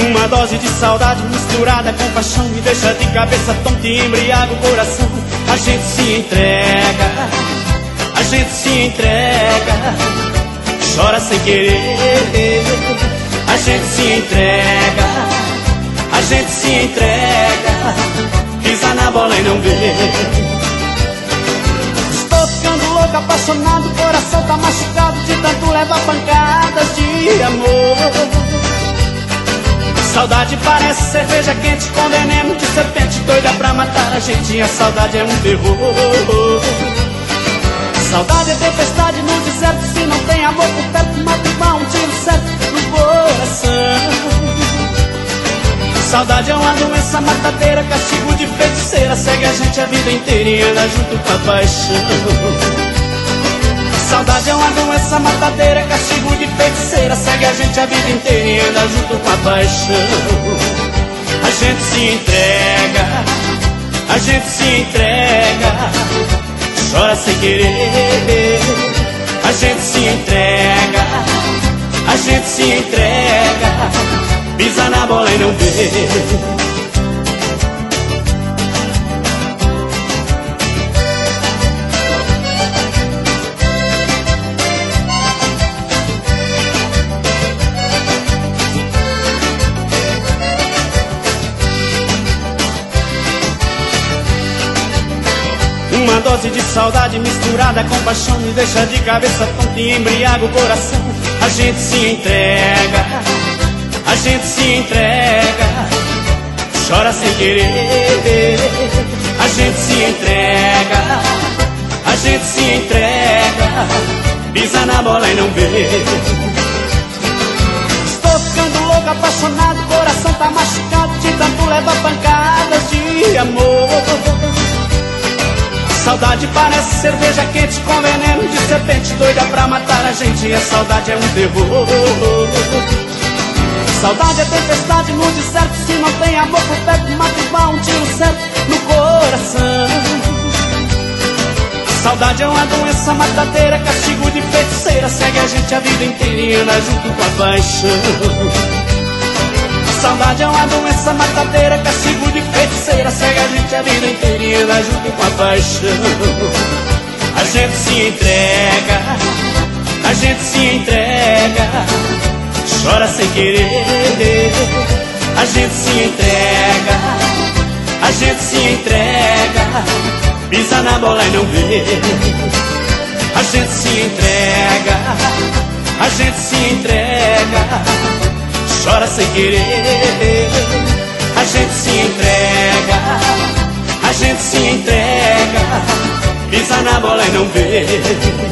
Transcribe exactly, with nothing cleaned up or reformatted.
Uma dose de saudade misturada com paixão me deixa de cabeça tonta e embriaga o coração. A gente se entrega, a gente se entrega, chora sem querer. A gente se entrega, a gente se entrega, pisa na bola e não vê. Estou ficando louco, apaixonado, o coração tá machucado de tanto levar pancadas de amor. Saudade parece cerveja quente com veneno de serpente, doida pra matar a gente, a saudade é um terror. Saudade é tempestade no deserto, se não tem amor por perto, mata igual um tiro certo no coração. Saudade é uma doença matadeira, castigo de feiticeira, segue a gente a vida inteira e anda junto com a paixão. Saudade é uma doença matadeira, castigo de feiticeira, segue a gente a vida inteira e anda junto com a paixão. A gente se entrega, a gente se entrega, chora sem querer. A gente se entrega, a gente se entrega, pisa na bola e não vê. Uma dose de saudade misturada com paixão me deixa de cabeça tonta e embriaga o coração. A gente se entrega, a gente se entrega, chora sem querer. A gente se entrega, a gente se entrega, pisa na bola e não vê. Estou ficando louco, apaixonado, o coração tá machucado de tanto levar pancadas de amor. Saudade parece cerveja quente com veneno de serpente, doida pra matar a gente, a saudade é um terror. Saudade é tempestade no deserto, se não tem amor por perto, mata igual um tiro certo no coração. Saudade é uma doença matadeira, castigo de feiticeira, segue a gente a vida inteira e anda junto com a paixão. Saudade é uma doença matadeira, castigo de feiticeira, segue a gente a vida inteira e anda junto com a paixão. A gente se entrega, a gente se entrega, chora sem querer. A gente se entrega, a gente se entrega, pisa na bola e não vê. A gente se entrega, a gente se entrega, chora sem querer. A gente se entrega, a gente se entrega, pisa na bola e não vê.